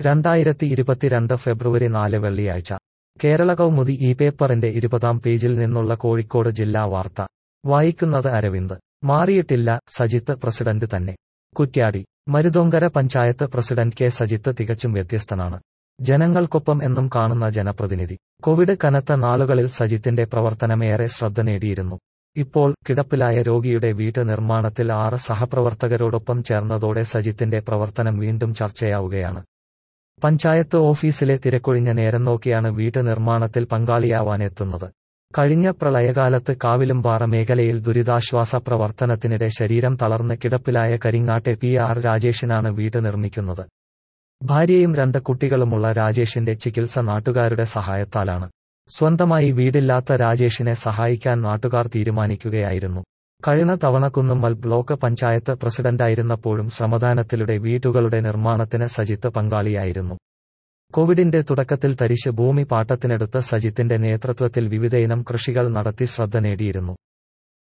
2022 ഫെബ്രുവരി 4 വെള്ളിയാഴ്ച കേരള കൗമുദി ഈ പേപ്പറിന്റെ 20-ാം പേജിൽ നിന്നുള്ള കോഴിക്കോട് ജില്ലാ വാർത്ത വായിക്കുന്നത് അരവിന്ദ്. മാറിയിട്ടില്ല, സജിത്ത് പ്രസിഡന്റ് തന്നെ. കുറ്റ്യാടി. മരുതോങ്കര പഞ്ചായത്ത് പ്രസിഡന്റ് കെ സജിത്ത് തികച്ചും വ്യത്യസ്തനാണ്. ജനങ്ങൾക്കൊപ്പം എന്നും കാണുന്ന ജനപ്രതിനിധി. കോവിഡ് കനത്ത നാളുകളിൽ സജിത്തിന്റെ പ്രവർത്തനമേറെ ശ്രദ്ധ നേടിയിരുന്നു. ഇപ്പോൾ കിടപ്പിലായ രോഗിയുടെ വീട്ട് നിർമ്മാണത്തിൽ 6 സഹപ്രവർത്തകരോടൊപ്പം ചേർന്നതോടെ സജിത്തിന്റെ പ്രവർത്തനം വീണ്ടും ചർച്ചയാവുകയാണ്. പഞ്ചായത്ത് ഓഫീസിലെ തിരക്കൊഴിഞ്ഞ നേരം നോക്കിയാണ് വീട്ട് നിർമ്മാണത്തിൽ പങ്കാളിയാവാനെത്തുന്നത്. കഴിഞ്ഞ പ്രളയകാലത്ത് കാവിലുംപാറ മേഖലയിൽ ദുരിതാശ്വാസ പ്രവർത്തനത്തിനിടെ ശരീരം തളർന്ന് കിടപ്പിലായ കരിങ്ങാട്ടെ PR രാജേഷിനാണ് വീട് നിർമ്മിക്കുന്നത്. ഭാര്യയും 2 കുട്ടികളുമുള്ള രാജേഷിന്റെ ചികിത്സ നാട്ടുകാരുടെ സഹായത്താലാണ്. സ്വന്തമായി വീടില്ലാത്ത രാജേഷിനെ സഹായിക്കാൻ നാട്ടുകാർ തീരുമാനിക്കുകയായിരുന്നു. കഴിഞ്ഞ തവണ കുന്നുമ്മൽ ബ്ലോക്ക് പഞ്ചായത്ത് പ്രസിഡന്റായിരുന്നപ്പോഴും ശ്രമദാനത്തിലൂടെ വീടുകളുടെ നിർമ്മാണത്തിന് സജിത്ത് പങ്കാളിയായിരുന്നു. കോവിഡിന്റെ തുടക്കത്തിൽ തരിശ് ഭൂമി പാട്ടത്തിനെടുത്ത സജിത്തിന്റെ നേതൃത്വത്തിൽ വിവിധയിനം കൃഷികൾ നടത്തി ശ്രദ്ധ നേടിയിരുന്നു.